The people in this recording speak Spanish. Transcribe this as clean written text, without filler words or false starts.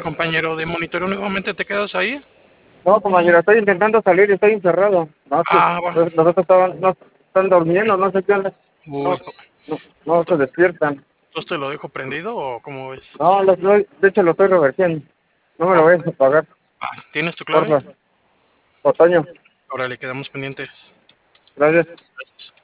compañero de monitoreo, nuevamente te quedas ahí. No, compañero, estoy intentando salir y estoy encerrado. No, es que Ah, bueno. nosotros no están durmiendo, no sé qué onda. Uy, No, no se despiertan. ¿entonces te lo dejo prendido o cómo ves? No, de hecho lo estoy revertiendo. No me lo Oh, vayas a pagar, ¿tienes tu clave? porfa. Otoño, Ahora le quedamos pendientes. gracias. Gracias.